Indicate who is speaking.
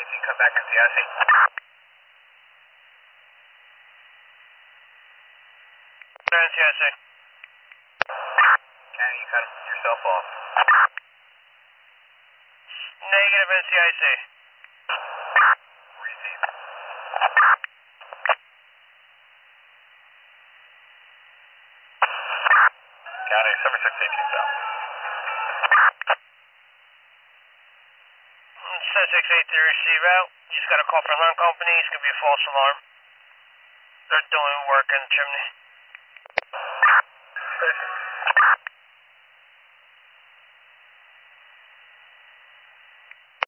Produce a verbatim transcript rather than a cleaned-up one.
Speaker 1: eighteen, come back empty, I see. N C I C. Kenny, you cut yourself off. Negative N C I C. Receive. County, seventy-six eighteen south. seventy-six eighteen receive out. You just got a call for alarm company. It's going to be a false alarm. They're doing work in the chimney.